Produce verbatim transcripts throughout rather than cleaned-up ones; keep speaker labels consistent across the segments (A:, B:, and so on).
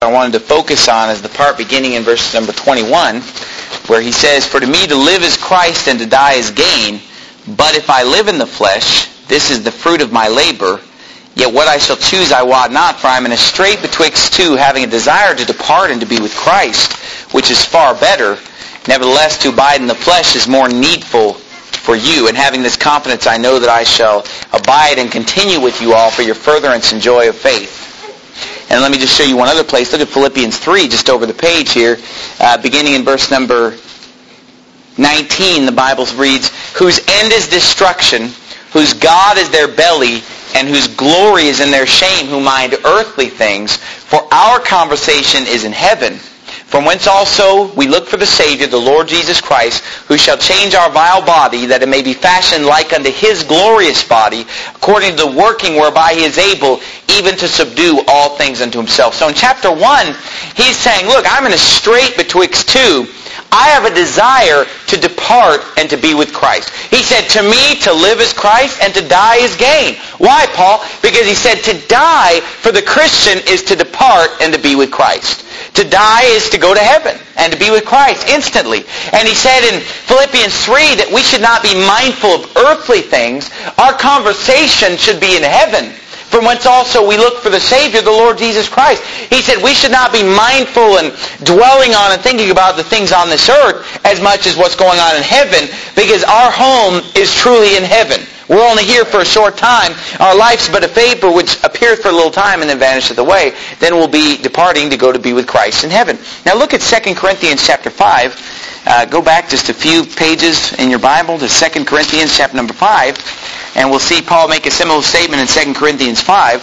A: I wanted to focus on is the part beginning in verse number twenty-one, where he says, "For to me to live is Christ, and to die is gain. But if I live in the flesh, this is the fruit of my labor. Yet what I shall choose I wot not, for I am in a strait betwixt two, having a desire to depart and to be with Christ, which is far better. Nevertheless, to abide in the flesh is more needful for you. And having this confidence, I know that I shall abide and continue with you all for your furtherance and joy of faith." And let me just show you one other place. Look at Philippians three, just over the page here, uh, beginning in verse number nineteen. The Bible reads, "Whose end is destruction, whose God is their belly, and whose glory is in their shame, who mind earthly things. For our conversation is in heaven, from whence also we look for the Savior, the Lord Jesus Christ, who shall change our vile body, that it may be fashioned like unto His glorious body, according to the working whereby He is able even to subdue all things unto Himself." So in chapter one, he's saying, look, I'm in a strait betwixt two. I have a desire to depart and to be with Christ. He said, to me, to live is Christ and to die is gain. Why, Paul? Because he said to die for the Christian is to depart and to be with Christ. To die is to go to heaven and to be with Christ instantly. And he said in Philippians three that we should not be mindful of earthly things. Our conversation should be in heaven, from whence also we look for the Savior, the Lord Jesus Christ. He said we should not be mindful and dwelling on and thinking about the things on this earth as much as what's going on in heaven, because our home is truly in heaven. We're only here for a short time. Our life's but a vapor which appears for a little time and then vanisheth away. Then we'll be departing to go to be with Christ in heaven. Now look at Second Corinthians chapter five. Uh, go back just a few pages in your Bible to Second Corinthians chapter number five. And we'll see Paul make a similar statement in Second Corinthians five.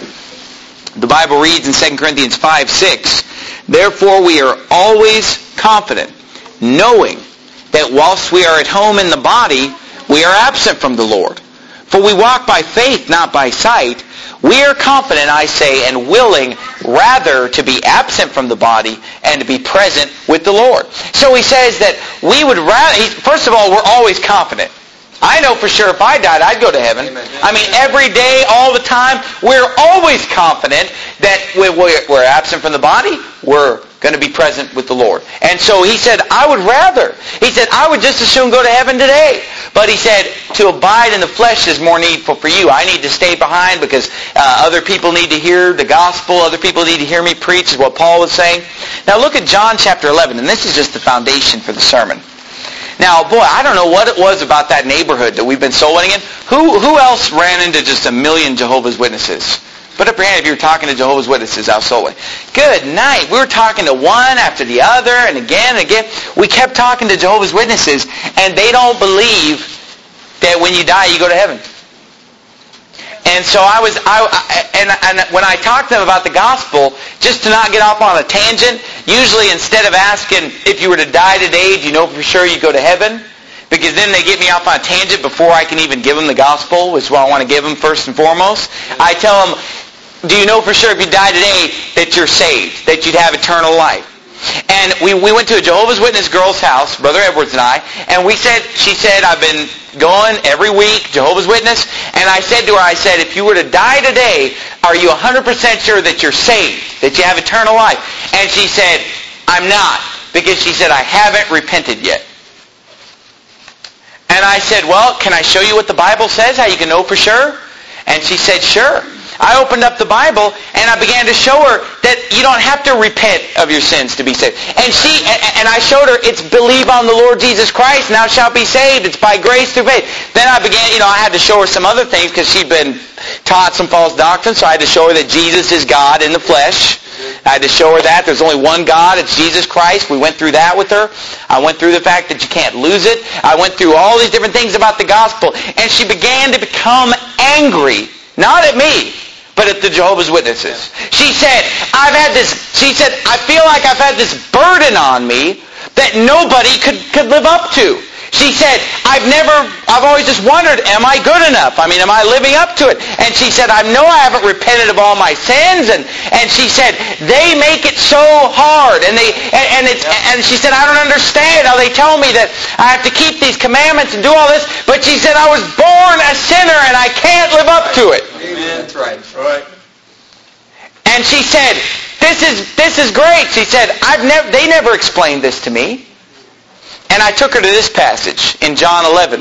A: The Bible reads in Second Corinthians five six, "Therefore we are always confident, knowing that whilst we are at home in the body, we are absent from the Lord. For we walk by faith, not by sight. We are confident, I say, and willing rather to be absent from the body and to be present with the Lord." So he says that we would rather, first of all, we're always confident. I know for sure if I died, I'd go to heaven. I mean, every day, all the time, we're always confident that we're absent from the body, we're going to be present with the Lord. And so he said, I would rather. He said, I would just as soon go to heaven today. But he said, to abide in the flesh is more needful for you. I need to stay behind because uh, other people need to hear the gospel. Other people need to hear me preach, is what Paul was saying. Now look at John chapter eleven, and this is just the foundation for the sermon. Now, boy, I don't know what it was about that neighborhood that we've been soul winning in. Who who else ran into just a million Jehovah's Witnesses? Put up your hand if you were talking to Jehovah's Witnesses out soul winning. Good night. We were talking to one after the other and again and again. We kept talking to Jehovah's Witnesses, and they don't believe that when you die you go to heaven. And so I was, I, and, and when I talked to them about the gospel, just to not get off on a tangent, usually instead of asking if you were to die today, do you know for sure you go to heaven? Because then they get me off on a tangent before I can even give them the gospel, which is what I want to give them first and foremost. I tell them, do you know for sure if you die today that you're saved, that you'd have eternal life? And we, we went to a Jehovah's Witness girl's house, Brother Edwards and I, and we said, she said, I've been going every week, Jehovah's Witness, and I said to her, I said, if you were to die today, are you one hundred percent sure that you're saved, that you have eternal life? And she said, I'm not, because she said, I haven't repented yet. And I said, well, can I show you what the Bible says, how you can know for sure? And she said, sure. I opened up the Bible and I began to show her that you don't have to repent of your sins to be saved. And she and I showed her it's believe on the Lord Jesus Christ and thou shalt be saved. It's by grace through faith. Then I began, you know, I had to show her some other things because she'd been taught some false doctrine. So I had to show her that Jesus is God in the flesh. I had to show her that there's only one God. It's Jesus Christ. We went through that with her. I went through the fact that you can't lose it. I went through all these different things about the gospel. And she began to become angry. Not at me, but at the Jehovah's Witnesses. She said, I've had this, she said, I feel like I've had this burden on me that nobody could, could live up to. She said, I've never, I've always just wondered, am I good enough? I mean, am I living up to it? And she said, I know I haven't repented of all my sins. And, and she said, they make it so hard. And they and, and it's and she said, I don't understand how they tell me that I have to keep these commandments and do all this. But she said, I was born a sinner and I can't live up to it.
B: Amen. That's right. That's right.
A: And she said, this is this is great. She said, I've never they never explained this to me. And I took her to this passage in John eleven.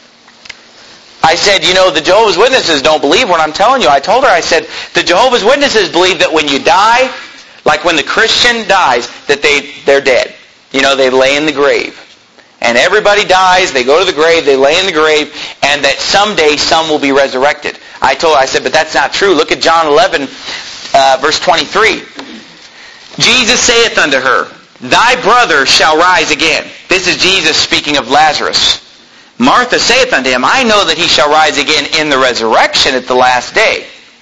A: I said, you know, the Jehovah's Witnesses don't believe what I'm telling you. I told her, I said, the Jehovah's Witnesses believe that when you die, like when the Christian dies, that they, they're dead. You know, they lay in the grave. And everybody dies, they go to the grave, they lay in the grave, and that someday some will be resurrected. I told her, I said, but that's not true. Look at John eleven, uh, verse twenty-three. Jesus saith unto her, Thy brother shall rise again. This is Jesus speaking of Lazarus. Martha saith unto him, I know that he shall rise again in the resurrection at the last day.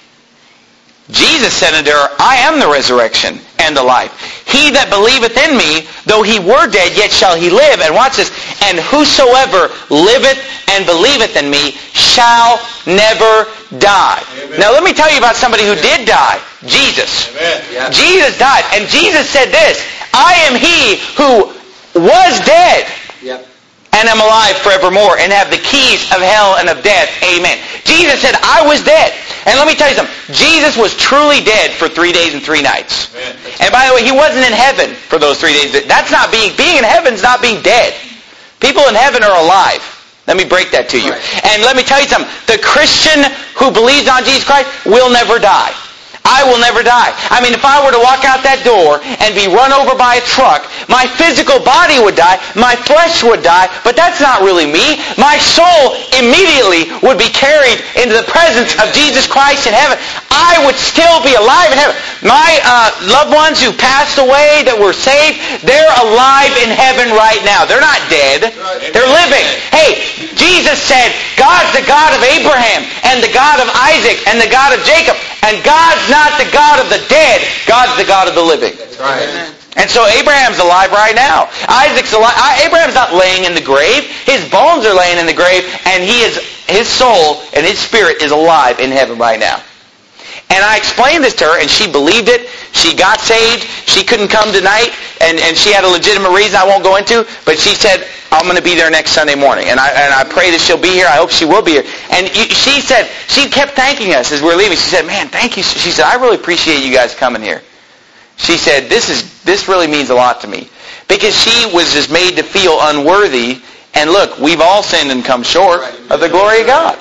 A: Jesus said unto her, I am the resurrection and the life. He that believeth in me, though he were dead, yet shall he live. And watch this. And whosoever liveth and believeth in me shall never die. Amen. Now let me tell you about somebody who did die. Jesus. Yeah. Jesus died. And Jesus said this, I am he who was dead. Yep. And am alive forevermore, and have the keys of hell and of death. Amen. Jesus said, I was dead. And let me tell you something. Jesus was truly dead for three days and three nights. Amen. And by the way, he wasn't in heaven for those three days. That's not being, being in heaven is not being dead. People in heaven are alive. Let me break that to you. Right. And let me tell you something. The Christian who believes on Jesus Christ will never die. I will never die. I mean, if I were to walk out that door and be run over by a truck, my physical body would die, my flesh would die, but that's not really me. My soul immediately would be carried into the presence of Jesus Christ in heaven. I would still be alive in heaven. My uh, loved ones who passed away that were saved, they're alive in heaven right now. They're not dead. They're living. Hey, Jesus said, God's the God of Abraham and the God of Isaac and the God of Jacob. And God's not the God of the dead. God's the God of the living. That's right. And so Abraham's alive right now. Isaac's alive. Abraham's not laying in the grave. His bones are laying in the grave, and he is his soul and his spirit is alive in heaven right now. And I explained this to her, and she believed it. She got saved. She couldn't come tonight, and, and she had a legitimate reason I won't go into, but she said, I'm going to be there next Sunday morning. And I and I pray that she'll be here. I hope she will be here. And she said, she kept thanking us as we were leaving. She said, man, thank you. She said, I really appreciate you guys coming here. She said, this is this really means a lot to me. Because she was just made to feel unworthy. And look, we've all sinned and come short of the glory of God.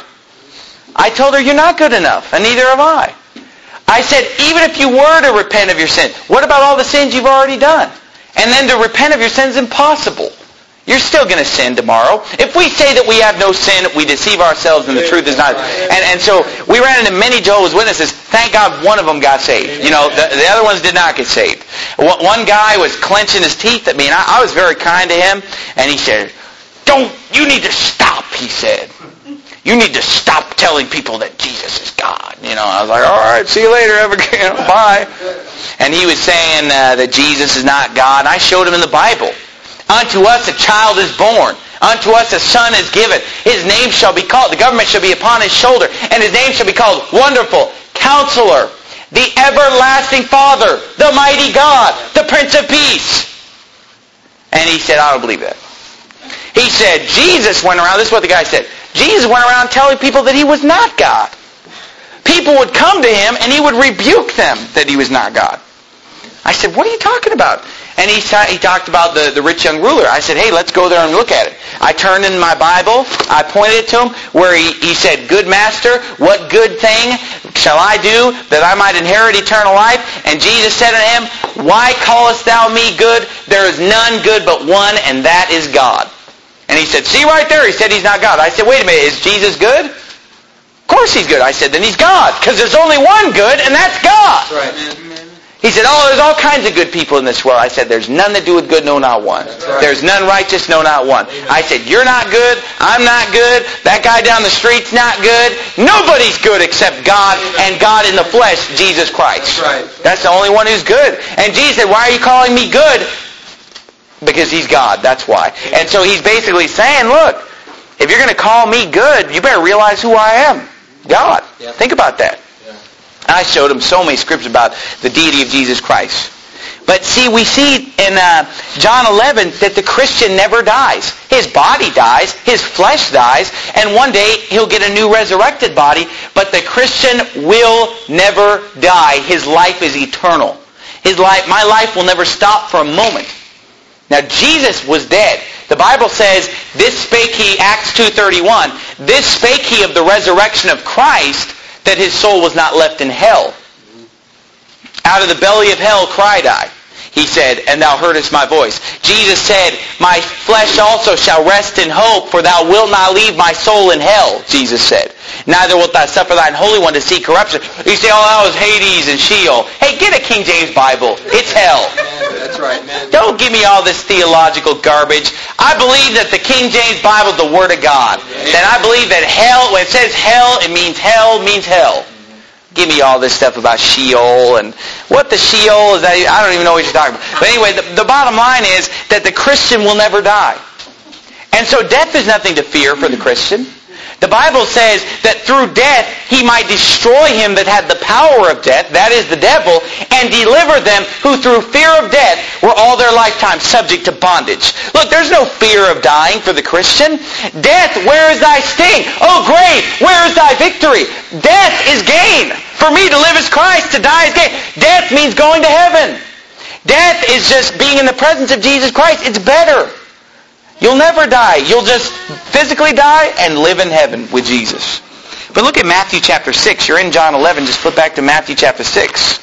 A: I told her, you're not good enough, and neither have I. I said, even if you were to repent of your sin, what about all the sins you've already done? And then to repent of your sin is impossible. You're still going to sin tomorrow. If we say that we have no sin, we deceive ourselves and the truth is not. And, and so we ran into many Jehovah's Witnesses. Thank God one of them got saved. You know, the, the other ones did not get saved. One guy was clenching his teeth at me, and I, I was very kind to him. And he said, don't, you need to stop, he said. You need to stop telling people that Jesus is God. You know, I was like, all right, see you later. Have a good, you know, bye. And he was saying uh, that Jesus is not God. I showed him in the Bible. Unto us a child is born. Unto us a son is given. His name shall be called, the government shall be upon his shoulder, and his name shall be called Wonderful, Counselor, the Everlasting Father, the Mighty God, the Prince of Peace. And he said, I don't believe that. He said, Jesus went around, this is what the guy said, Jesus went around telling people that he was not God. People would come to him and he would rebuke them that he was not God. I said, what are you talking about? And he, he talked about the, the rich young ruler. I said, hey, let's go there and look at it. I turned in my Bible. I pointed it to him where he, he said, good master, what good thing shall I do that I might inherit eternal life? And Jesus said unto him, why callest thou me good? There is none good but one, and that is God. And he said, see right there, he said he's not God. I said, wait a minute, is Jesus good? Of course he's good. I said, then he's God, because there's only one good, and that's God. That's right. He said, oh, there's all kinds of good people in this world. I said, there's none that doeth good, no, not one. Right. There's none righteous, no, not one. Amen. I said, you're not good, I'm not good, that guy down the street's not good. Nobody's good except God, and God in the flesh, Jesus Christ. That's right. That's the only one who's good. And Jesus said, why are you calling me good? Because he's God, that's why. And so he's basically saying, look, if you're going to call me good, you better realize who I am. God. Yeah. Think about that. I showed him so many scriptures about the deity of Jesus Christ. But see, we see in uh, John eleven that the Christian never dies. His body dies, his flesh dies, and one day he'll get a new resurrected body, but the Christian will never die. His life is eternal. His life, my life will never stop for a moment. Now Jesus was dead. The Bible says, this spake he, Acts two thirty-one, this spake he of the resurrection of Christ, that his soul was not left in hell. Out of the belly of hell cried I. He said, and thou heardest my voice. Jesus said, my flesh also shall rest in hope, for thou wilt not leave my soul in hell, Jesus said. Neither wilt thou suffer thine Holy One to see corruption. You say, oh, that was Hades and Sheol. Hey, get a King James Bible. It's hell.
B: That's right, man.
A: Don't give me all this theological garbage. I believe that the King James Bible is the Word of God. And I believe that hell, when it says hell, it means hell means hell. Give me all this stuff about Sheol and what the Sheol is. I don't even know what you're talking about. But anyway, the, the bottom line is that the Christian will never die. And so death is nothing to fear for the Christian. The Bible says that through death he might destroy him that had the power of death, that is the devil, and deliver them who through fear of death were all their lifetime subject to bondage. Look, there's no fear of dying for the Christian. Death, where is thy sting? Oh grave, where is thy victory? Death is gain. For me to live is Christ, to die is gain. Death means going to heaven. Death is just being in the presence of Jesus Christ. It's better. You'll never die. You'll just physically die and live in heaven with Jesus. But look at Matthew chapter six. You're in John eleven. Just flip back to Matthew chapter six.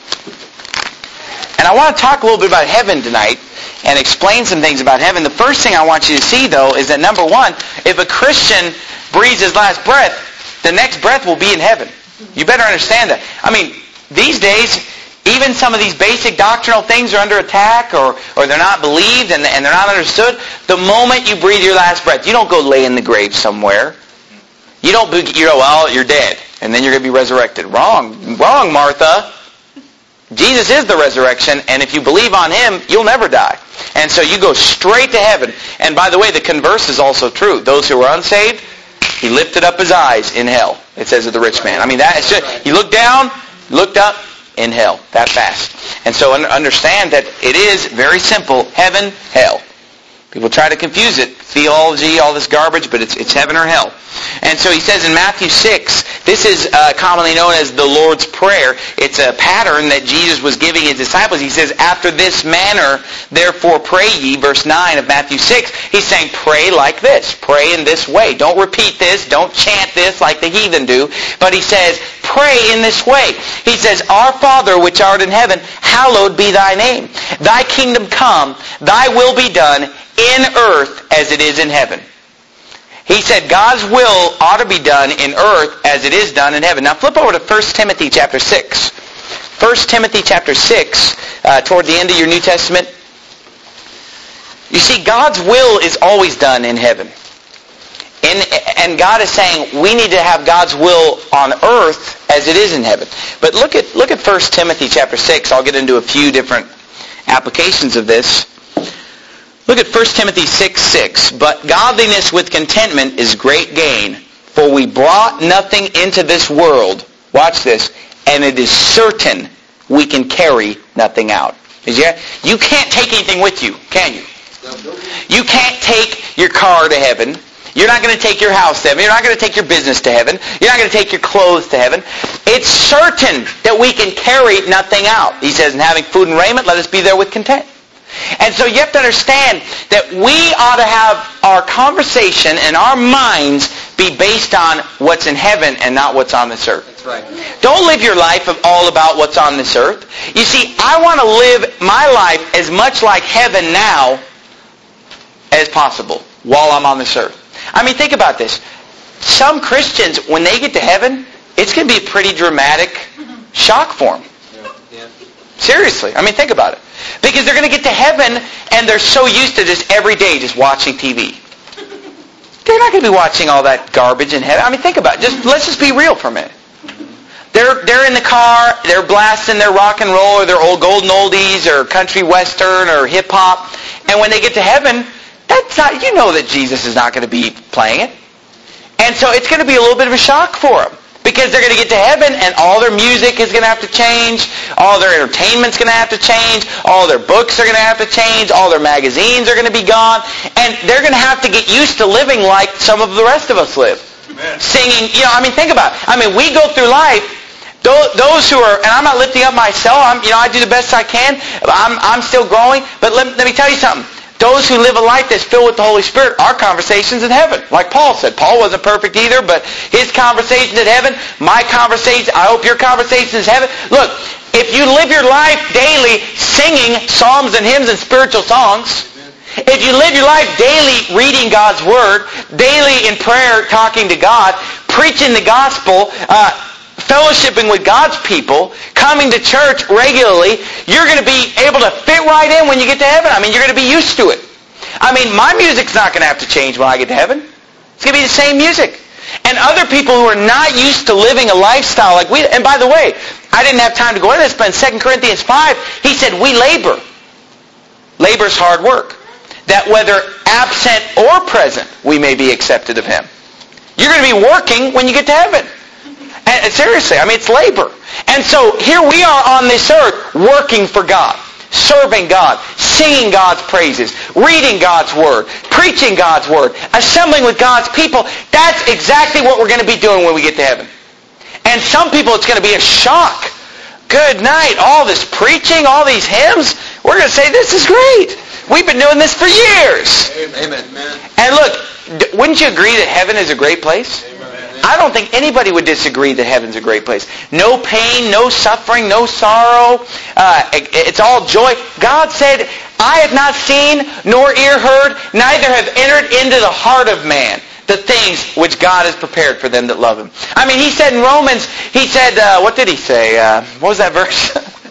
A: And I want to talk a little bit about heaven tonight and explain some things about heaven. The first thing I want you to see, though, is that number one, if a Christian breathes his last breath, the next breath will be in heaven. You better understand that. I mean, these days, even some of these basic doctrinal things are under attack, or, or they're not believed and, and they're not understood. The moment you breathe your last breath, you don't go lay in the grave somewhere. You don't, you know, well, you're dead, and then you're going to be resurrected. Wrong. Wrong, Martha. Jesus is the resurrection, and if you believe on Him, you'll never die. And so you go straight to heaven. And by the way, the converse is also true. Those who are unsaved, He lifted up His eyes in hell, it says of the rich man. I mean, that is just, you look down, looked up, in hell, that fast. And so understand that it is very simple, heaven, hell. People try to confuse it, theology, all this garbage, but it's it's heaven or hell. And so he says in Matthew six, this is uh, commonly known as the Lord's Prayer. It's a pattern that Jesus was giving His disciples. He says, after this manner, therefore pray ye, verse nine of Matthew six. He's saying, pray like this. Pray in this way. Don't repeat this. Don't chant this like the heathen do. But he says, pray in this way. He says, Our Father which art in heaven, hallowed be thy name. Thy kingdom come, thy will be done in earth as it is in heaven. He said God's will ought to be done in earth as it is done in heaven. Now flip over to First Timothy chapter six. First Timothy chapter six, uh, toward the end of your New Testament. You see, God's will is always done in heaven. And, and God is saying we need to have God's will on earth as it is in heaven. But look at look at First Timothy chapter six. I'll get into a few different applications of this. Look at First Timothy six six. But godliness with contentment is great gain, for we brought nothing into this world. Watch this. And it is certain we can carry nothing out. You can't take anything with you, can you? You can't take your car to heaven. You're not going to take your house to heaven. You're not going to take your business to heaven. You're not going to take your clothes to heaven. It's certain that we can carry nothing out. He says, in having food and raiment, let us be there with content. And so you have to understand that we ought to have our conversation and our minds be based on what's in heaven and not what's on this earth.
B: That's right.
A: Don't live your life all about what's on this earth. You see, I want to live my life as much like heaven now as possible while I'm on this earth. I mean, think about this. Some Christians, when they get to heaven, it's going to be a pretty dramatic shock for them.
B: Yeah. Yeah.
A: Seriously. I mean, think about it. Because they're going to get to heaven and they're so used to just every day just watching T V. They're not going to be watching all that garbage in heaven. I mean, think about it. Just let's just be real for a minute. They're they're in the car, they're blasting their rock and roll or their old golden oldies or country western or hip hop, and when they get to heaven, that's not, you know that Jesus is not going to be playing it. And so it's going to be a little bit of a shock for them. Because they're going to get to heaven and all their music is going to have to change. All their entertainment's going to have to change. All their books are going to have to change. All their magazines are going to be gone. And they're going to have to get used to living like some of the rest of us live. Amen. Singing, you know, I mean, think about it. I mean, we go through life Those who are, and I'm not lifting up myself, I'm, you know, I do the best I can. I'm, I'm still growing. But let, let me tell you something. Those who live a life that's filled with the Holy Spirit, our conversations in heaven. Like Paul said. Paul wasn't perfect either, but his conversations in heaven, my conversation, I hope your conversations in heaven. Look, if you live your life daily singing psalms and hymns and spiritual songs, if you live your life daily reading God's Word, daily in prayer talking to God, preaching the gospel, uh, fellowshipping with God's people, coming to church regularly, you're going to be able to fit right in when you get to heaven. I mean, you're going to be used to it. I mean, my music's not going to have to change when I get to heaven. It's going to be the same music. And other people who are not used to living a lifestyle like we... And by the way, I didn't have time to go into this, but in Second Corinthians five, he said, we labor. Labor's hard work. That whether absent or present, we may be accepted of him. You're going to be working when you get to heaven. And seriously, I mean, it's labor. And so here we are on this earth working for God, serving God, singing God's praises, reading God's Word, preaching God's Word, assembling with God's people. That's exactly what we're going to be doing when we get to heaven. And some people, it's going to be a shock. Good night. All this preaching, all these hymns. We're going to say, this is great. We've been doing this for years.
B: Amen.
A: And look, wouldn't you agree that heaven is a great place? I don't think anybody would disagree that heaven's a great place. No pain, no suffering, no sorrow. Uh, it's all joy. God said, I have not seen nor ear heard, neither have entered into the heart of man the things which God has prepared for them that love him. I mean, he said in Romans, he said, uh, what did he say? Uh, what was that verse?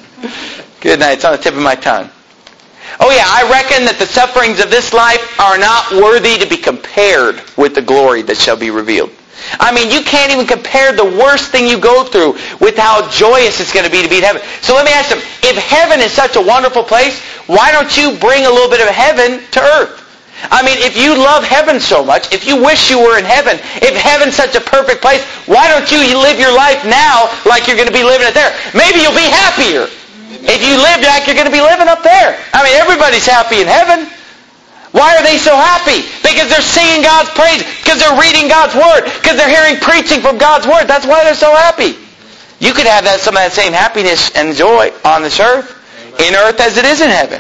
A: Good night. It's on the tip of my tongue. Oh yeah, I reckon that the sufferings of this life are not worthy to be compared with the glory that shall be revealed. I mean, you can't even compare the worst thing you go through with how joyous it's going to be to be in heaven. So let me ask them, if heaven is such a wonderful place, why don't you bring a little bit of heaven to earth? I mean, if you love heaven so much, if you wish you were in heaven, if heaven's such a perfect place, why don't you live your life now like you're going to be living it there? Maybe you'll be happier if you live like you're going to be living up there. I mean, everybody's happy in heaven. Why are they so happy? Because they're singing God's praise, because they're reading God's Word, because they're hearing preaching from God's Word. That's why they're so happy. You could have that some of that same happiness and joy on this earth, in earth as it is in heaven.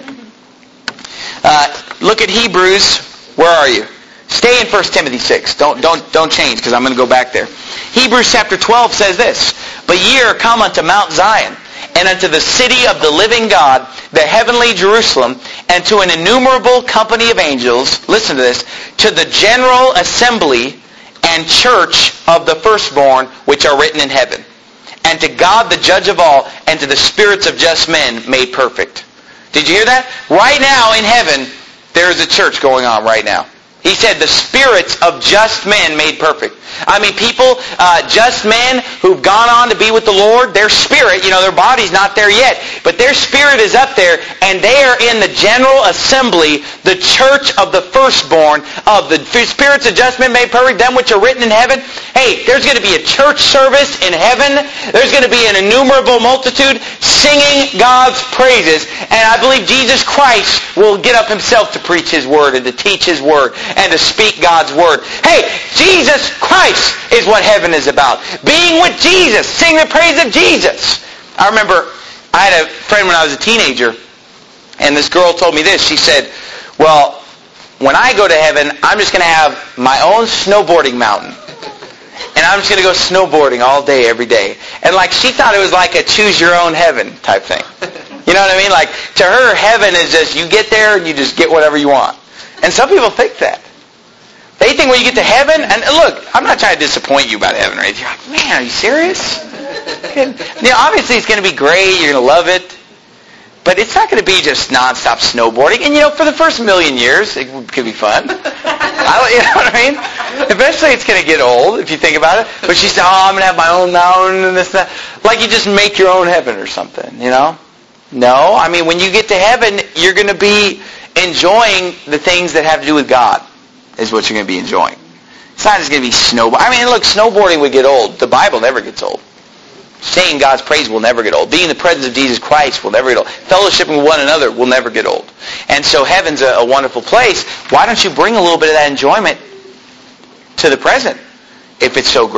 A: Uh, look at Hebrews. Where are you? Stay in First Timothy six. Don't don't don't change, because I'm going to go back there. Hebrews chapter twelve says this: But ye are come unto Mount Zion, and unto the city of the living God, the heavenly Jerusalem, and to an innumerable company of angels, listen to this, to the general assembly and church of the firstborn which are written in heaven, and to God the judge of all, and to the spirits of just men made perfect. Did you hear that? Right now in heaven, there is a church going on right now. He said the spirits of just men made perfect. I mean, people, uh, just men who've gone on to be with the Lord, their spirit, you know, their body's not there yet, but their spirit is up there, and they are in the general assembly, the church of the firstborn, of the spirits of just men made perfect, them which are written in heaven. Hey, there's going to be a church service in heaven. There's going to be an innumerable multitude singing God's praises, and I believe Jesus Christ will get up himself to preach his word and to teach his word and to speak God's word. Hey, Jesus Christ is what heaven is about. Being with Jesus. Sing the praise of Jesus. I remember I had a friend when I was a teenager, and this girl told me this. She said, well, when I go to heaven, I'm just going to have my own snowboarding mountain. And I'm just going to go snowboarding all day, every day. And like she thought it was like a choose your own heaven type thing. You know what I mean? Like to her, heaven is just you get there and you just get whatever you want. And some people think that. They think when you get to heaven, and look, I'm not trying to disappoint you about heaven or anything. You're like, man, are you serious? You know, obviously it's going to be great. You're going to love it. But it's not going to be just nonstop snowboarding. And, you know, for the first million years, it could be fun. I, you know what I mean? Eventually it's going to get old, if you think about it. But she said, oh, I'm going to have my own mountain and this and that. Like you just make your own heaven or something, you know? No. I mean, when you get to heaven, you're going to be enjoying the things that have to do with God is what you're going to be enjoying. It's not just going to be snowboarding. I mean, look, snowboarding would get old. The Bible never gets old. Saying God's praise will never get old. Being in the presence of Jesus Christ will never get old. Fellowshipping with one another will never get old. And so heaven's a, a wonderful place. Why don't you bring a little bit of that enjoyment to the present if it's so great?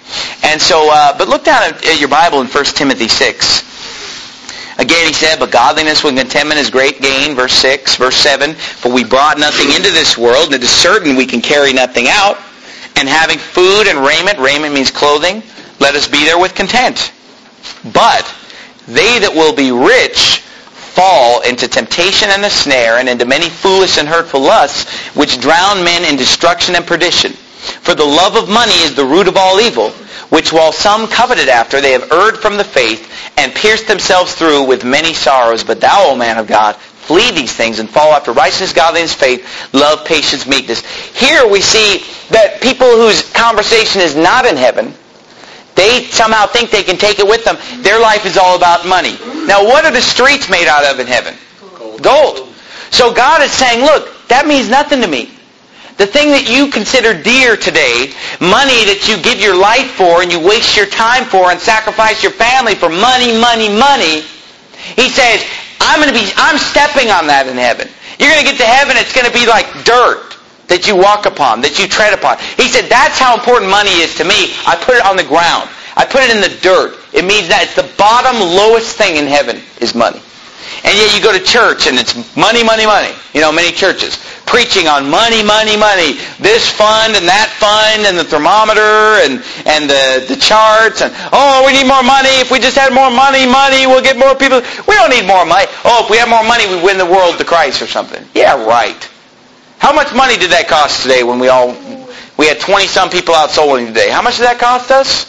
A: And so, uh, but look down at, at your Bible in First Timothy six. Again, he said, but godliness with contentment is great gain. Verse six, verse seven, for we brought nothing into this world, and it is certain we can carry nothing out. And having food and raiment, raiment means clothing, let us be there with content. But they that will be rich fall into temptation and a snare, and into many foolish and hurtful lusts, which drown men in destruction and perdition. For the love of money is the root of all evil, which while some coveted after, they have erred from the faith, and pierced themselves through with many sorrows. But thou, O man of God, flee these things, and follow after righteousness, godliness, faith, love, patience, meekness. Here we see that people whose conversation is not in heaven, they somehow think they can take it with them. Their life is all about money. Now, what are the streets made out of in heaven? Gold. Gold. So God is saying, look, that means nothing to me. The thing that you consider dear today, money that you give your life for and you waste your time for and sacrifice your family for money, money, money, he says, I'm going to be, I'm stepping on that in heaven. You're going to get to heaven, it's going to be like dirt that you walk upon, that you tread upon. He said, that's how important money is to me. I put it on the ground. I put it in the dirt. It means that it's the bottom, lowest thing in heaven is money. And yet you go to church and it's money, money, money. You know, many churches preaching on money, money, money. This fund and that fund and the thermometer and, and the, the charts. And, oh, we need more money. If we just had more money, money, we'll get more people. We don't need more money. Oh, if we have more money, we win the world to Christ or something. Yeah, right. How much money did that cost today when we all, we had twenty-some people out soul winning today? How much did that cost us?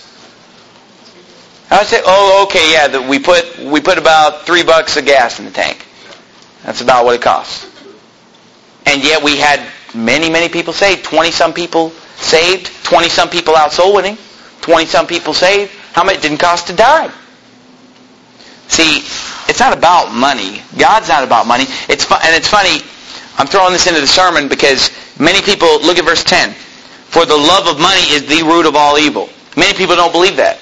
A: I say, oh, okay, yeah, the, we put we put about three bucks of gas in the tank. That's about what it costs. And yet we had many, many people saved. Twenty-some people saved. Twenty-some people out soul winning. Twenty-some people saved. How much? It didn't cost a dime. See, it's not about money. God's not about money. It's fu- and it's funny. I'm throwing this into the sermon because many people look at verse ten. For the love of money is the root of all evil. Many people don't believe that.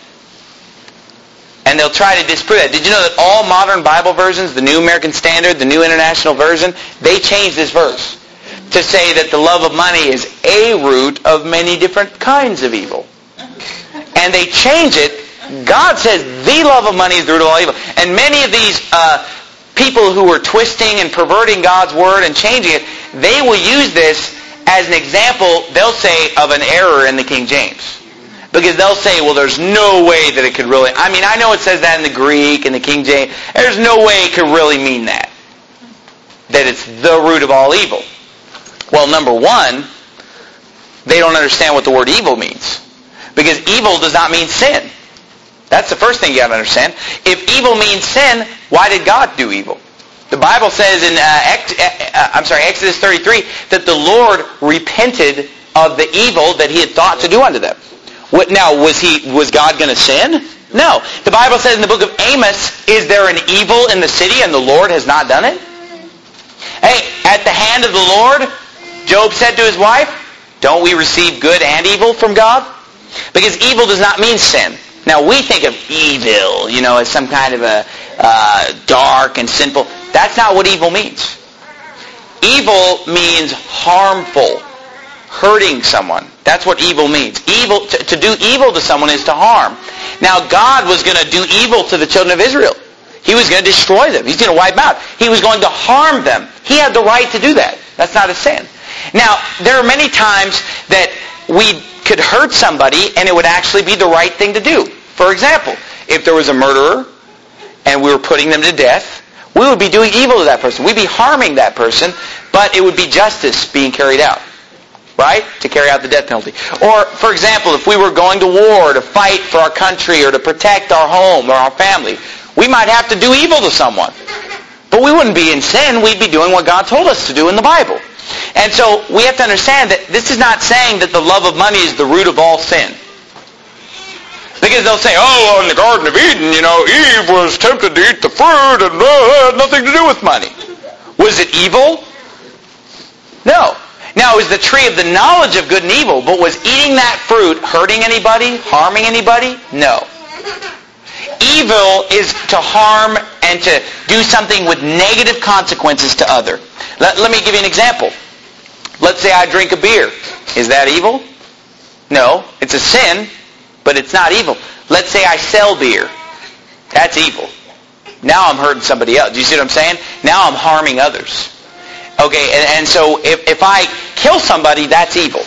A: And they'll try to disprove that. Did you know that all modern Bible versions, the New American Standard, the New International Version, they changed this verse to say that the love of money is a root of many different kinds of evil. And they change it. God says the love of money is the root of all evil. And many of these uh, people who are twisting and perverting God's Word and changing it, they will use this as an example, they'll say, of an error in the King James. Because they'll say, well, there's no way that it could really... I mean, I know it says that in the Greek and the King James. There's no way it could really mean that. That it's the root of all evil. Well, number one, they don't understand what the word evil means. Because evil does not mean sin. That's the first thing you got to understand. If evil means sin, why did God do evil? The Bible says in uh, Ex- uh, I'm sorry, Exodus thirty-three that the Lord repented of the evil that He had thought to do unto them. What, now, was he was God going to sin? No. The Bible says in the book of Amos, is there an evil in the city and the Lord has not done it? Hey, at the hand of the Lord, Job said to his wife, don't we receive good and evil from God? Because evil does not mean sin. Now, we think of evil, you know, as some kind of a uh, dark and sinful. That's not what evil means. Evil means harmful, hurting someone. That's what evil means. Evil to, to do evil to someone is to harm. Now, God was going to do evil to the children of Israel. He was going to destroy them. He's going to wipe them out. He was going to harm them. He had the right to do that. That's not a sin. Now, there are many times that we could hurt somebody and it would actually be the right thing to do. For example, if there was a murderer and we were putting them to death, we would be doing evil to that person. We'd be harming that person, but it would be justice being carried out. Right? To carry out the death penalty. Or, for example, if we were going to war to fight for our country or to protect our home or our family, we might have to do evil to someone. But we wouldn't be in sin. We'd be doing what God told us to do in the Bible. And so we have to understand that this is not saying that the love of money is the root of all sin. Because they'll say, oh, in the Garden of Eden, you know, Eve was tempted to eat the fruit and uh, had nothing to do with money. Was it evil? No. Now, it was the tree of the knowledge of good and evil, but was eating that fruit hurting anybody, harming anybody? No. Evil is to harm and to do something with negative consequences to other. Let, let me give you an example. Let's say I drink a beer. Is that evil? No. It's a sin, but it's not evil. Let's say I sell beer. That's evil. Now I'm hurting somebody else. Do you see what I'm saying? Now I'm harming others. Okay, and, and so if, if I kill somebody, that's evil.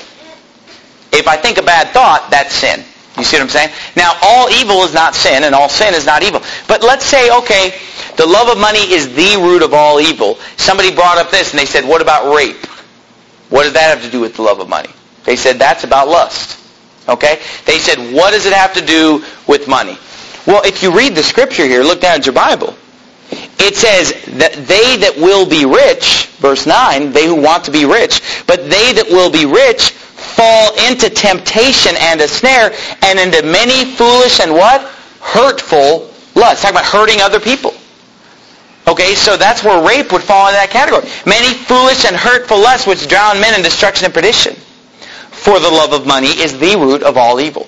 A: If I think a bad thought, that's sin. You see what I'm saying? Now, all evil is not sin, and all sin is not evil. But let's say, okay, the love of money is the root of all evil. Somebody brought up this, and they said, what about rape? What does that have to do with the love of money? They said, that's about lust. Okay? They said, what does it have to do with money? Well, if you read the scripture here, look down at your Bible. It says that they that will be rich, verse nine, they who want to be rich, but they that will be rich fall into temptation and a snare, and into many foolish and what? Hurtful lusts. Talking about hurting other people. Okay, so that's where rape would fall into that category. Many foolish and hurtful lusts which drown men in destruction and perdition. For the love of money is the root of all evil.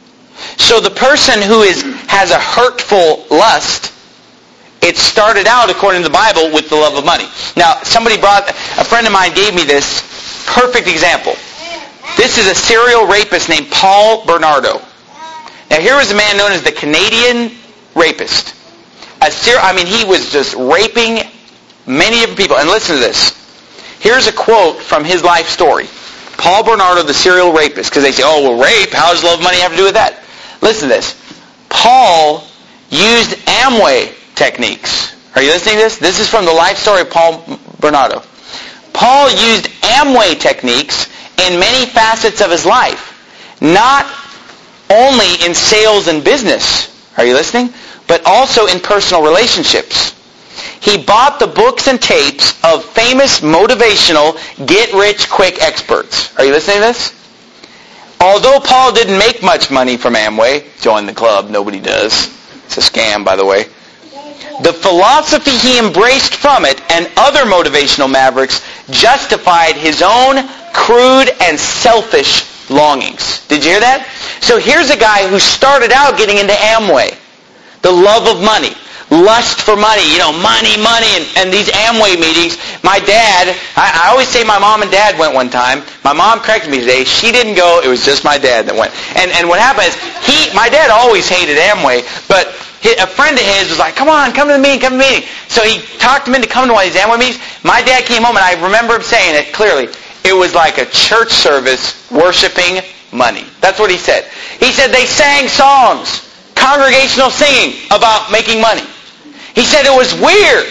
A: So the person who is has a hurtful lust, it started out, according to the Bible, with the love of money. Now, somebody brought, a friend of mine gave me this perfect example. This is a serial rapist named Paul Bernardo. Now, here was a man known as the Canadian rapist. A ser- I mean, he was just raping many different people. And listen to this. Here's a quote from his life story. Paul Bernardo, the serial rapist. Because they say, oh, well, rape, how does love of money have to do with that? Listen to this. Paul used Amway techniques. Are you listening to this? This is from the life story of Paul Bernardo. Paul used Amway techniques in many facets of his life. Not only in sales and business. Are you listening? But also in personal relationships. He bought the books and tapes of famous motivational get-rich-quick experts. Are you listening to this? Although Paul didn't make much money from Amway, join the club, nobody does. It's a scam, by the way. The philosophy he embraced from it and other motivational mavericks justified his own crude and selfish longings. Did you hear that? So here's a guy who started out getting into Amway. The love of money. Lust for money. You know, money, money. And, and these Amway meetings. My dad, I, I always say my mom and dad went one time. My mom corrected me today. She didn't go. It was just my dad that went. And, and what happened is, he, my dad always hated Amway. But a friend of his was like, come on, come to the meeting, come to the meeting. So he talked him into coming to one of these Amway meetings. My dad came home, and I remember him saying it clearly. It was like a church service worshiping money. That's what he said. He said they sang songs, congregational singing about making money. He said it was weird.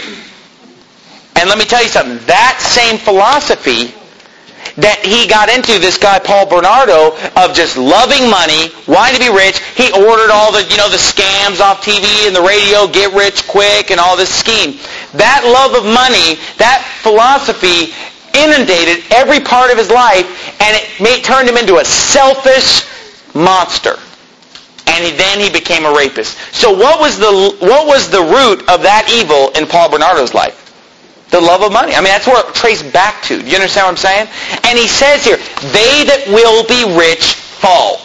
A: And let me tell you something. That same philosophy that he got into, this guy Paul Bernardo, of just loving money, wanting to be rich. He ordered all the, you know, the scams off T V and the radio, get rich quick and all this scheme. That love of money, that philosophy inundated every part of his life, and it made, turned him into a selfish monster. And he, then he became a rapist. So what was the what was the root of that evil in Paul Bernardo's life? The love of money. I mean, that's where it traced back to. Do you understand what I'm saying? And he says here, they that will be rich fall.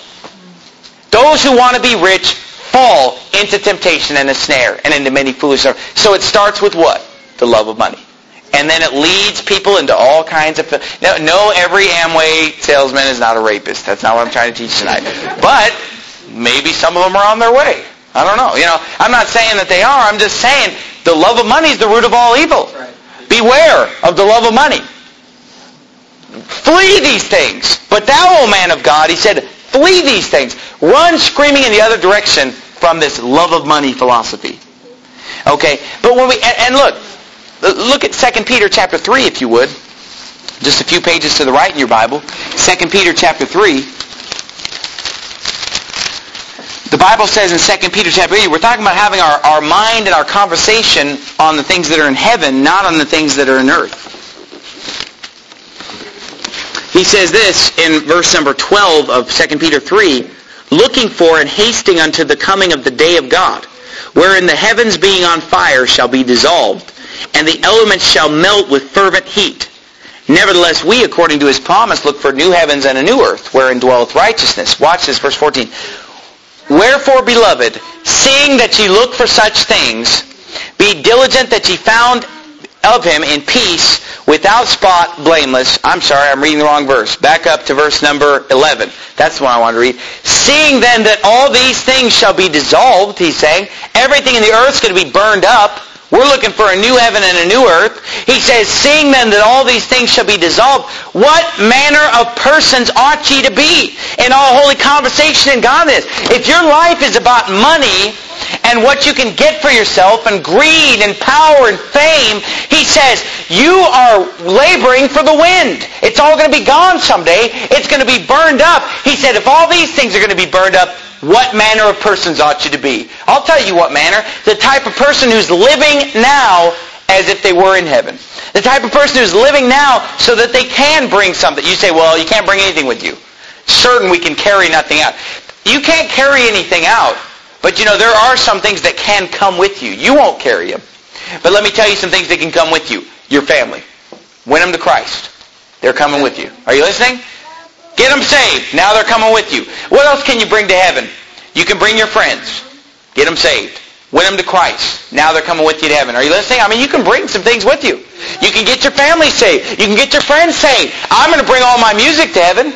A: Those who want to be rich fall into temptation and a snare and into many foolish. So it starts with what? The love of money. And then it leads people into all kinds of... No, no, every Amway salesman is not a rapist. That's not what I'm trying to teach tonight. But maybe some of them are on their way. I don't know. You know, I'm not saying that they are. I'm just saying the love of money is the root of all evil. Right. Beware of the love of money. Flee these things. But thou, O man of God, he said, flee these things. Run screaming in the other direction from this love of money philosophy. Okay? But when we... And, and look... Look at Second Peter chapter three, if you would. Just a few pages to the right in your Bible. Second Peter chapter three. The Bible says in Second Peter chapter three, we're talking about having our, our mind and our conversation on the things that are in heaven, not on the things that are in earth. He says this in verse number twelve of Second Peter three, looking for and hasting unto the coming of the day of God, wherein the heavens being on fire shall be dissolved, and the elements shall melt with fervent heat. Nevertheless, we, according to his promise, look for new heavens and a new earth, wherein dwelleth righteousness. Watch this, verse fourteen. Wherefore, beloved, seeing that ye look for such things, be diligent that ye found of him in peace, without spot, blameless. I'm sorry, I'm reading the wrong verse. Back up to verse number eleven. That's the one I wanted to read. Seeing then that all these things shall be dissolved, he's saying, everything in the earth is going to be burned up. We're looking for a new heaven and a new earth. He says, seeing then that all these things shall be dissolved, what manner of persons ought ye to be in all holy conversation and godliness? If your life is about money and what you can get for yourself and greed and power and fame, he says, you are laboring for the wind. It's all going to be gone someday. It's going to be burned up. He said, if all these things are going to be burned up, what manner of persons ought you to be? I'll tell you what manner. The type of person who's living now as if they were in heaven. The type of person who's living now so that they can bring something. You say, well, you can't bring anything with you. Certain we can carry nothing out. You can't carry anything out. But you know, there are some things that can come with you. You won't carry them. But let me tell you some things that can come with you. Your family. Win them to Christ. They're coming with you. Are you listening? Get them saved. Now they're coming with you. What else can you bring to heaven? You can bring your friends. Get them saved. Win them to Christ. Now they're coming with you to heaven. Are you listening? I mean, you can bring some things with you. You can get your family saved. You can get your friends saved. I'm going to bring all my music to heaven.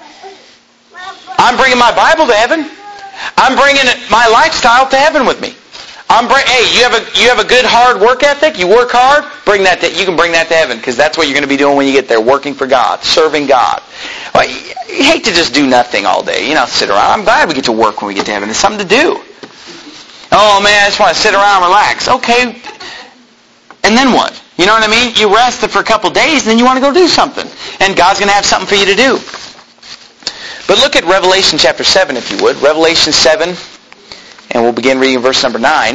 A: I'm bringing my Bible to heaven. I'm bringing my lifestyle to heaven with me. I'm bring, hey, you have a you have a good hard work ethic. You work hard. Bring that. To, you can bring that to heaven because that's what you're going to be doing when you get there, working for God, serving God. Well, you, you hate to just do nothing all day. You know, sit around. I'm glad we get to work when we get to heaven. There's something to do. Oh man, I just want to sit around and relax. Okay, and then what? You know what I mean? You rest for a couple days, and then you want to go do something, and God's going to have something for you to do. But look at Revelation chapter seven, if you would. Revelation seven, and we'll begin reading verse number nine.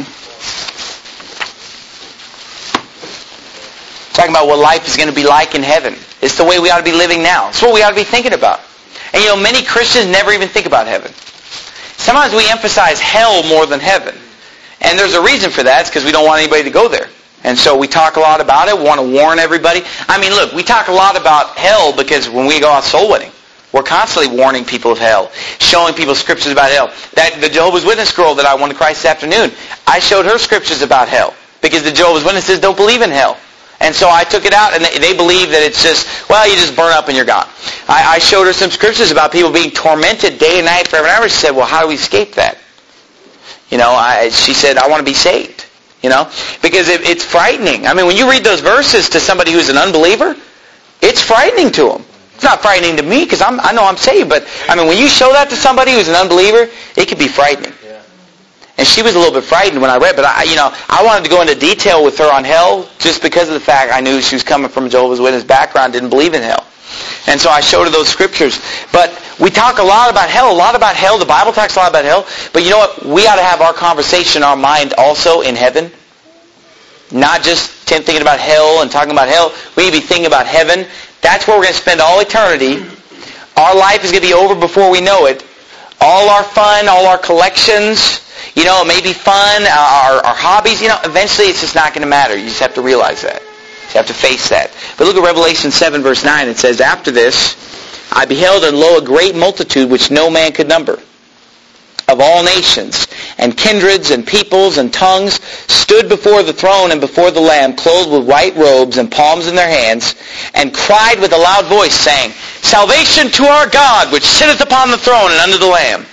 A: Talking about what life is going to be like in heaven. It's the way we ought to be living now. It's what we ought to be thinking about. And you know, many Christians never even think about heaven. Sometimes we emphasize hell more than heaven. And there's a reason for that. It's because we don't want anybody to go there. And so we talk a lot about it. We want to warn everybody. I mean, look, we talk a lot about hell because when we go out soul winning, we're constantly warning people of hell, showing people scriptures about hell. That the Jehovah's Witness girl that I won to Christ this afternoon, I showed her scriptures about hell because the Jehovah's Witnesses don't believe in hell. And so I took it out, and they, they believe that it's just, well, you just burn up and you're gone. I, I showed her some scriptures about people being tormented day and night forever and ever. She said, well, how do we escape that? You know, I, she said, I want to be saved. You know, because it, it's frightening. I mean, when you read those verses to somebody who's an unbeliever, it's frightening to them. It's not frightening to me because I'm, I know I'm saved, but I mean, when you show that to somebody who's an unbeliever, it can be frightening. Yeah. And she was a little bit frightened when I read, but I, you know, I wanted to go into detail with her on hell just because of the fact I knew she was coming from a Jehovah's Witness background, didn't believe in hell. And so I showed her those scriptures. But we talk a lot about hell, a lot about hell. The Bible talks a lot about hell. But you know what? We ought to have our conversation in our mind also in heaven. Not just thinking about hell and talking about hell. We need to be thinking about heaven. That's where we're going to spend all eternity. Our life is going to be over before we know it. All our fun, all our collections, you know, it may be fun, our, our hobbies, you know, eventually it's just not going to matter. You just have to realize that. You have to face that. But look at Revelation seven, verse nine. It says, after this, I beheld, and lo, a great multitude which no man could number, of all nations, and kindreds, and peoples, and tongues, stood before the throne and before the Lamb, clothed with white robes and palms in their hands, and cried with a loud voice, saying, Salvation to our God, which sitteth upon the throne and unto the Lamb.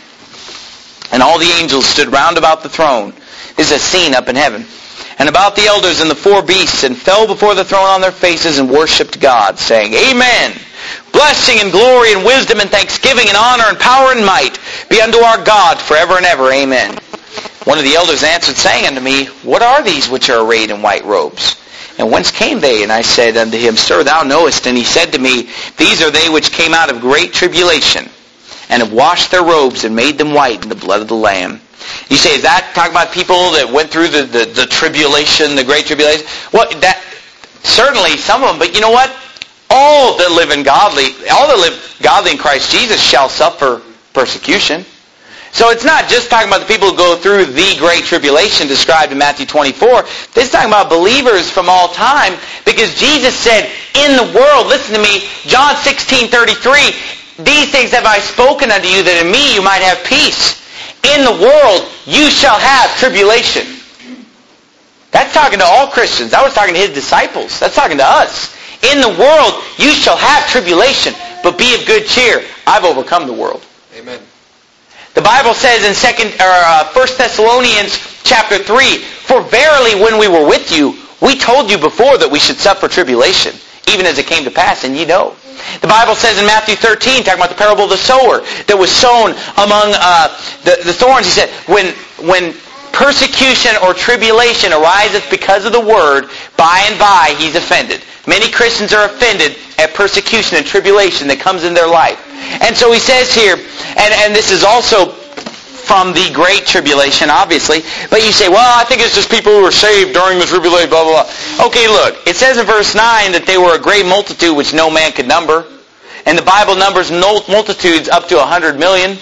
A: And all the angels stood round about the throne. This is a scene up in heaven. And about the elders and the four beasts, and fell before the throne on their faces and worshipped God, saying, Amen. Blessing and glory and wisdom and thanksgiving and honor and power and might be unto our God forever and ever. Amen. One of the elders answered, saying unto me, What are these which are arrayed in white robes? And whence came they? And I said unto him, Sir, thou knowest. And he said to me, These are they which came out of great tribulation, and have washed their robes and made them white in the blood of the Lamb. You say, is that talking about people that went through the, the, the tribulation, the great tribulation? Well, that certainly some of them, but you know what? All that live in godly, all that live godly in Christ Jesus shall suffer persecution. So it's not just talking about the people who go through the great tribulation described in Matthew twenty-four. This is talking about believers from all time, because Jesus said, in the world, listen to me, John sixteen thirty-three, these things have I spoken unto you, that in me you might have peace. In the world you shall have tribulation. That's talking to all Christians. That was talking to his disciples. That's talking to us. In the world you shall have tribulation, but be of good cheer. I've overcome the world.
B: Amen.
A: The Bible says in second or uh, First Thessalonians chapter three, for verily when we were with you, we told you before that we should suffer tribulation, even as it came to pass, and ye know. The Bible says in Matthew thirteen, talking about the parable of the sower that was sown among uh, the, the thorns, he said, when when persecution or tribulation ariseth because of the word, by and by he's offended. Many Christians are offended at persecution and tribulation that comes in their life. And so he says here, and, and this is also from the Great Tribulation, obviously, but you say, well, I think it's just people who were saved during the tribulation, blah, blah, blah. Okay, look, it says in verse nine that they were a great multitude which no man could number. And the Bible numbers multitudes up to a hundred million.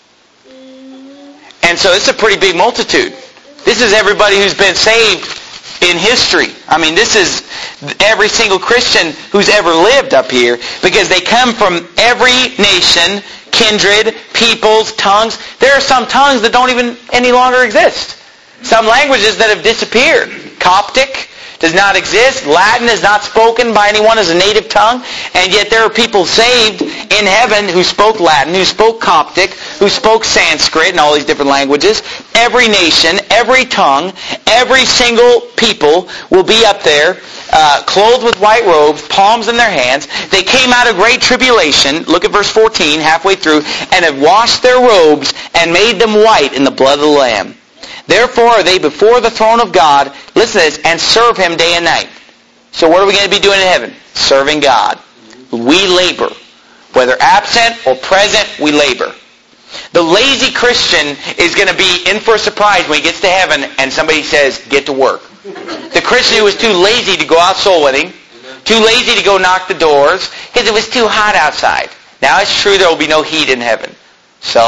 A: And so it's a pretty big multitude. This is everybody who's been saved in history. I mean, this is every single Christian who's ever lived up here, because they come from every nation, kindred, peoples, tongues. There are some tongues that don't even any longer exist. Some languages that have disappeared. Coptic does not exist. Latin is not spoken by anyone as a native tongue. And yet there are people saved in heaven who spoke Latin, who spoke Coptic, who spoke Sanskrit and all these different languages. Every nation, every tongue, every single people will be up there, uh, clothed with white robes, palms in their hands. They came out of great tribulation, look at verse fourteen, halfway through, and have washed their robes and made them white in the blood of the Lamb. Therefore are they before the throne of God, listen to this, and serve Him day and night. So what are we going to be doing in heaven? Serving God. We labor. Whether absent or present, we labor. The lazy Christian is going to be in for a surprise when he gets to heaven and somebody says, get to work. The Christian who was too lazy to go out soul winning, too lazy to go knock the doors, because it was too hot outside. Now it's true there will be no heat in heaven. So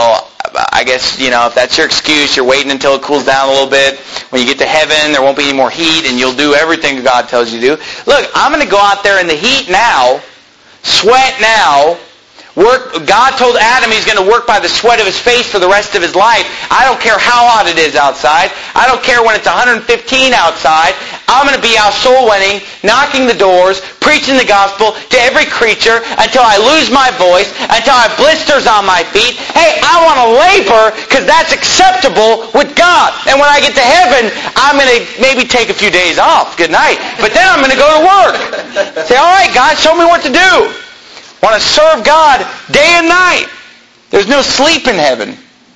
A: I guess, you know, if that's your excuse, you're waiting until it cools down a little bit. When you get to heaven, there won't be any more heat, and you'll do everything God tells you to do. Look, I'm going to go out there in the heat now, sweat now, work. God told Adam He's going to work by the sweat of His face for the rest of his life. I don't care how hot it is outside. I don't care when it's one hundred fifteen outside. I'm going to be out soul winning, knocking the doors, preaching the gospel to every creature until I lose my voice, until I have blisters on my feet. Hey, I want to labor because that's acceptable with God. And when I get to heaven, I'm going to maybe take a few days off. Good night. But then I'm going to go to work. Say, all right, God, show me what to do. Want to serve God day and night. There's no sleep in heaven.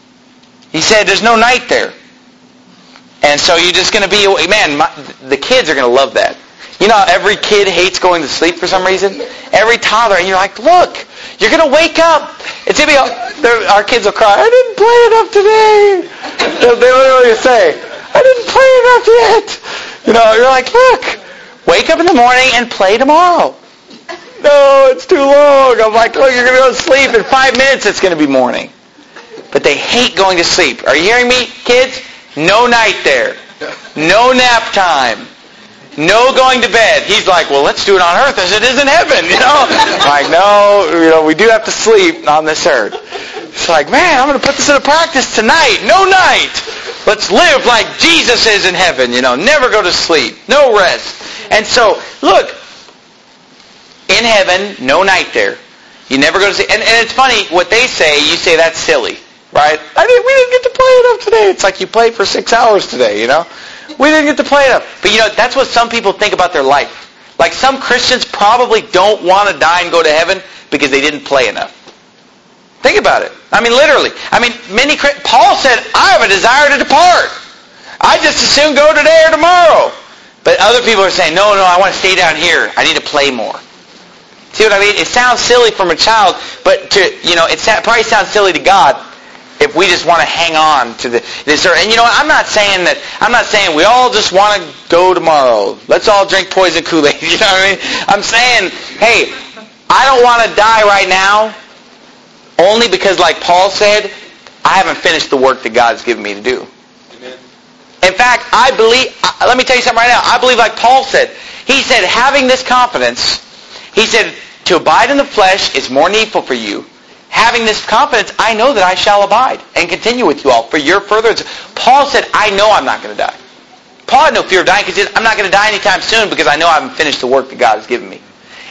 A: He said there's no night there. And so you're just going to be, man, my, the kids are going to love that. You know, every kid hates going to sleep for some reason. Every toddler, and you're like, look, you're going to wake up. It's going to be, our kids will cry, I didn't play enough today. They literally say, I didn't play enough yet. You know, you're like, look, wake up in the morning and play tomorrow. No, it's too long. I'm like, look, you're going to go to sleep. In five minutes, it's going to be morning. But they hate going to sleep. Are you hearing me, kids? No night there. No nap time. No going to bed. He's like, well, let's do it on earth as it is in heaven. You know? I'm like, no, you know, we do have to sleep on this earth. It's like, man, I'm going to put this into practice tonight. No night. Let's live like Jesus is in heaven. You know, never go to sleep. No rest. And so, look, in heaven, no night there. You never go to sleep. And, and it's funny, what they say, you say that's silly. Right? I didn't, we didn't get to play enough today. It's like you played for six hours today, you know? We didn't get to play enough. But you know, that's what some people think about their life. Like some Christians probably don't want to die and go to heaven because they didn't play enough. Think about it. I mean, literally. I mean, many Paul said, I have a desire to depart. I just as soon go today or tomorrow. But other people are saying, no, no, I want to stay down here. I need to play more. See what I mean? It sounds silly from a child, but to, you know, it probably sounds silly to God if we just want to hang on to the this. And you know what? I'm not saying that. I'm not saying we all just want to go tomorrow. Let's all drink poison Kool-Aid. You know what I mean? I'm saying, hey, I don't want to die right now, only because, like Paul said, I haven't finished the work that God's given me to do. Amen. In fact, I believe. Let me tell you something right now. I believe, like Paul said. He said, having this confidence. He said, to abide in the flesh is more needful for you. Having this confidence, I know that I shall abide and continue with you all for your furtherance. Paul said, I know I'm not going to die. Paul had no fear of dying because he said, I'm not going to die anytime soon because I know I haven't finished the work that God has given me.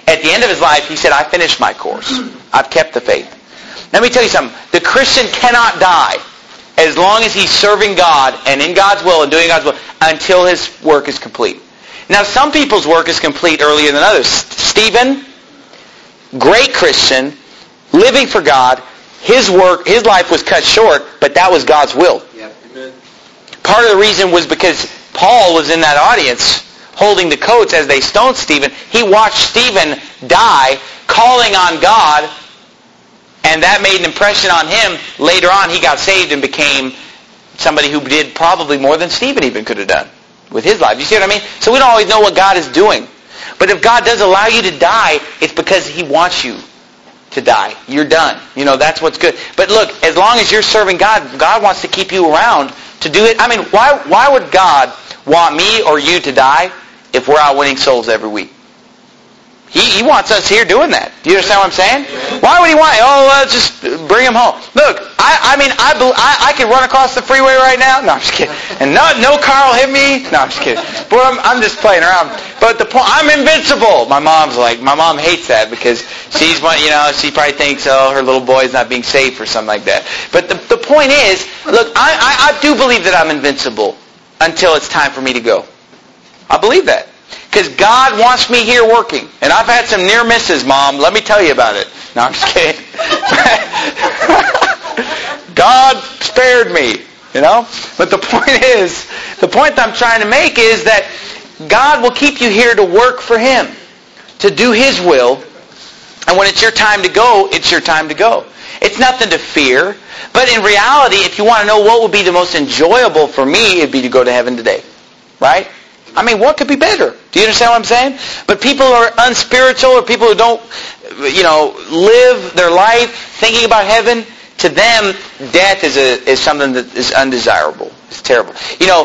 A: At the end of his life, he said, I finished my course. I've kept the faith. Let me tell you something. The Christian cannot die as long as he's serving God and in God's will and doing God's will until his work is complete. Now, some people's work is complete earlier than others. Stephen, great Christian, living for God. His work, his life was cut short, but that was God's will.
B: Yeah. Amen.
A: Part of the reason was because Paul was in that audience holding the coats as they stoned Stephen. He watched Stephen die, calling on God, and that made an impression on him. Later on, he got saved and became somebody who did probably more than Stephen even could have done with his life. You see what I mean? So we don't always know what God is doing. But if God does allow you to die, it's because he wants you to die. You're done. You know, that's what's good. But look, as long as you're serving God, God wants to keep you around to do it. I mean, why why would God want me or you to die if we're out winning souls every week? He, he wants us here doing that. Do you understand what I'm saying? Why would he want, oh, uh, just bring him home? Look, I, I mean, I, I I could run across the freeway right now. No, I'm just kidding. And no, no car will hit me. No, I'm just kidding. But I'm, I'm just playing around. But the point, I'm invincible. My mom's like, my mom hates that because she's one, you know, she probably thinks, oh, her little boy's not being safe or something like that. But the, the point is, look, I, I, I do believe that I'm invincible until it's time for me to go. I believe that. Because God wants me here working. And I've had some near misses, Mom. Let me tell you about it. No, I'm just kidding. God spared me, you know? But the point is, the point that I'm trying to make is that God will keep you here to work for him, to do his will. And when it's your time to go, it's your time to go. It's nothing to fear. But in reality, if you want to know what would be the most enjoyable for me, it'd be to go to heaven today. Right? I mean, what could be better? Do you understand what I'm saying? But people who are unspiritual or people who don't, you know, live their life thinking about heaven, to them, death is a, is something that is undesirable. It's terrible. You know,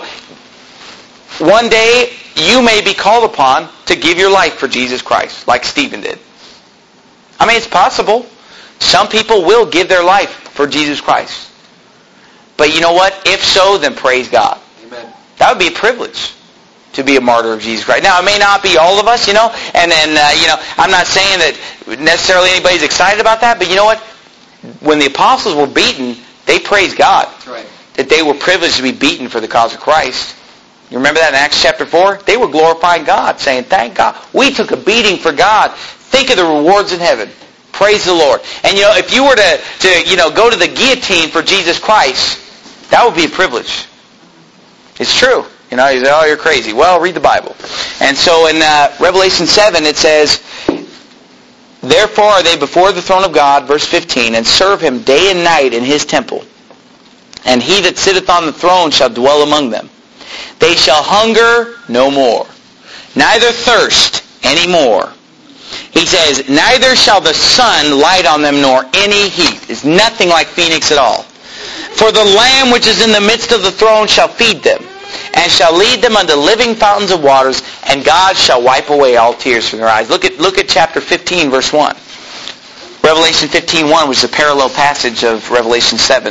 A: one day you may be called upon to give your life for Jesus Christ, like Stephen did. I mean, it's possible. Some people will give their life for Jesus Christ. But you know what? If so, then praise God.
B: Amen.
A: That would be a privilege, to be a martyr of Jesus Christ. Now, it may not be all of us, you know, and then, uh, you know, I'm not saying that necessarily anybody's excited about that, but you know what? When the apostles were beaten, they praised God.
B: That's right.
A: That they were privileged to be beaten for the cause of Christ. You remember that in Acts chapter four? They were glorifying God, saying, thank God. We took a beating for God. Think of the rewards in heaven. Praise the Lord. And, you know, if you were to, to, you know, go to the guillotine for Jesus Christ, that would be a privilege. It's true. You know, you say, oh, you're crazy. Well, read the Bible. And so in uh, Revelation seven, it says, therefore are they before the throne of God, verse fifteen, and serve him day and night in his temple. And he that sitteth on the throne shall dwell among them. They shall hunger no more, neither thirst any more. He says, neither shall the sun light on them nor any heat. It's nothing like Phoenix at all. For the Lamb which is in the midst of the throne shall feed them, and shall lead them unto living fountains of waters, and God shall wipe away all tears from their eyes. Look at look at chapter fifteen, verse one. Revelation fifteen one was a parallel passage of Revelation seven.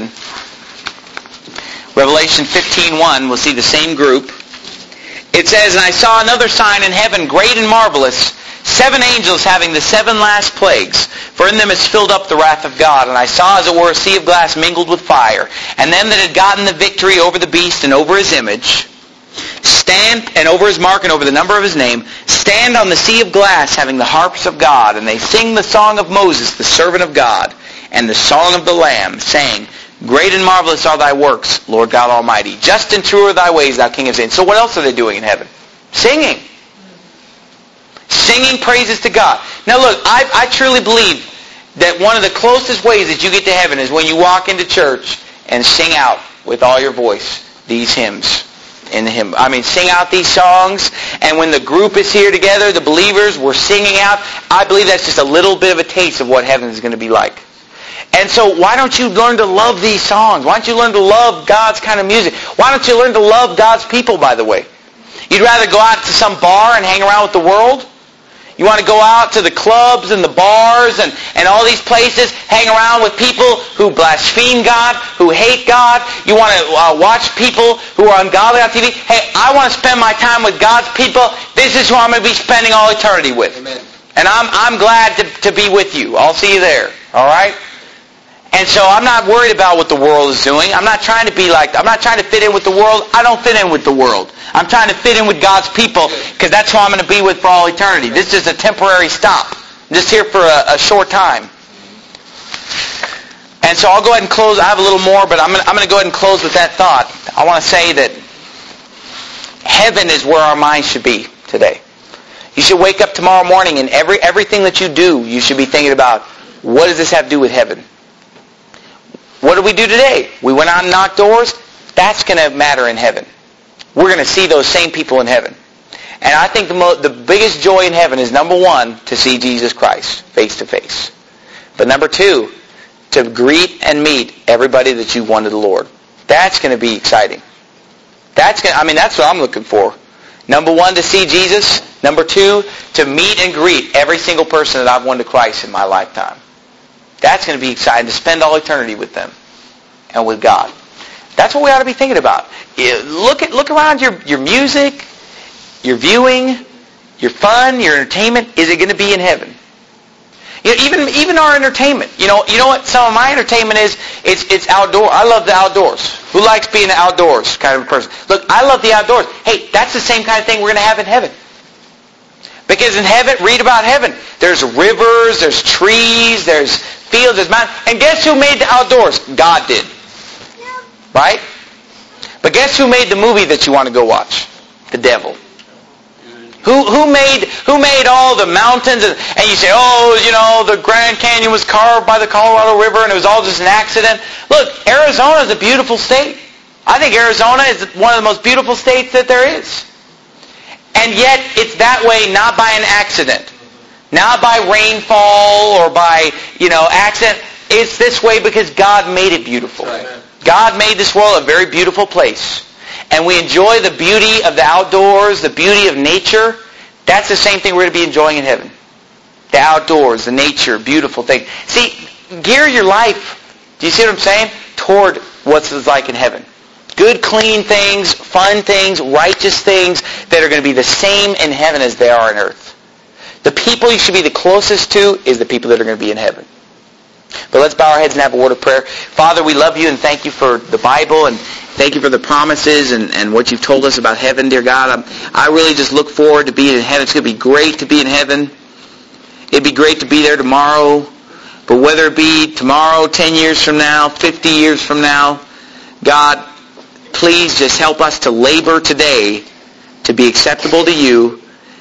A: Revelation fifteen one, we'll see the same group. It says, and I saw another sign in heaven, great and marvelous, seven angels having the seven last plagues, for in them is filled up the wrath of God. And I saw as it were a sea of glass mingled with fire, and them that had gotten the victory over the beast and over his image, stand, and over his mark and over the number of his name, stand on the sea of glass having the harps of God, and they sing the song of Moses, the servant of God, and the song of the Lamb, saying, great and marvelous are thy works, Lord God Almighty. Just and true are thy ways, thou King of Zion. So what else are they doing in heaven? Singing. Singing praises to God. Now look, I, I truly believe that one of the closest ways that you get to heaven is when you walk into church and sing out with all your voice these hymns. In the hymn. I mean, sing out these songs, and when the group is here together, the believers, we're singing out. I believe that's just a little bit of a taste of what heaven is going to be like. And so why don't you learn to love these songs? Why don't you learn to love God's kind of music? Why don't you learn to love God's people, by the way? You'd rather go out to some bar and hang around with the world? You want to go out to the clubs and the bars and, and all these places, hang around with people who blaspheme God, who hate God. You want to uh, watch people who are ungodly on T V. Hey, I want to spend my time with God's people. This is who I'm going to be spending all eternity with.
B: Amen.
A: And I'm I'm glad to, to be with you. I'll see you there. All right? And so I'm not worried about what the world is doing. I'm not trying to be like, I'm not trying to fit in with the world. I don't fit in with the world. I'm trying to fit in with God's people because that's who I'm going to be with for all eternity. This is a temporary stop. I'm just here for a, a short time. And so I'll go ahead and close. I have a little more, but I'm going, to, I'm going to go ahead and close with that thought. I want to say that heaven is where our minds should be today. You should wake up tomorrow morning and every everything that you do, you should be thinking about, what does this have to do with heaven? What did we do today? We went out and knocked doors. That's going to matter in heaven. We're going to see those same people in heaven. And I think the, mo- the biggest joy in heaven is, number one, to see Jesus Christ face to face. But number two, to greet and meet everybody that you won to the Lord. That's going to be exciting. That's going to, I mean, that's what I'm looking for. Number one, to see Jesus. Number two, to meet and greet every single person that I've won to Christ in my lifetime. That's going to be exciting, to spend all eternity with them and with God. That's what we ought to be thinking about. Look at look around your, your music, your viewing, your fun, your entertainment. Is it going to be in heaven? You know, even even our entertainment. You know, you know what some of my entertainment is? It's it's outdoor. I love the outdoors. Who likes being outdoors kind of a person? Look, I love the outdoors. Hey, that's the same kind of thing we're going to have in heaven. Because in heaven, read about heaven. There's rivers, there's trees, there's fields, there's mountains. And guess who made the outdoors? God did. Right? But guess who made the movie that you want to go watch? The devil. Who who made who made all the mountains? And, and you say, oh, you know, the Grand Canyon was carved by the Colorado River and it was all just an accident. Look, Arizona is a beautiful state. I think Arizona is one of the most beautiful states that there is. And yet, it's that way not by an accident. Not by rainfall or by, you know, accident. It's this way because God made it beautiful. Right. God made this world a very beautiful place. And we enjoy the beauty of the outdoors, the beauty of nature. That's the same thing we're going to be enjoying in heaven. The outdoors, the nature, beautiful thing. See, gear your life, do you see what I'm saying? Toward what's like in heaven. Good, clean things, fun things, righteous things that are going to be the same in heaven as they are on earth. The people you should be the closest to is the people that are going to be in heaven. But let's bow our heads and have a word of prayer. Father, we love you and thank you for the Bible and thank you for the promises and, and what you've told us about heaven, dear God. I'm, I really just look forward to being in heaven. It's going to be great to be in heaven. It'd be great to be there tomorrow. But whether it be tomorrow, ten years from now, fifty years from now, God, please just help us to labor today to be acceptable to you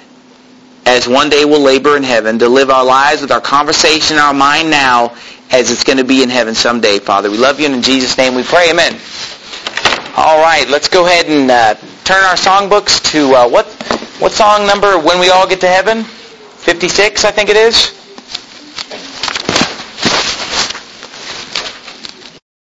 A: as one day we'll labor in heaven, to live our lives with our conversation in our mind now as it's going to be in heaven someday, Father. We love you, and in Jesus' name we pray. Amen. All right, let's go ahead and uh, turn our songbooks to uh, what what song number, When We All Get to Heaven? fifty-six, I think it is.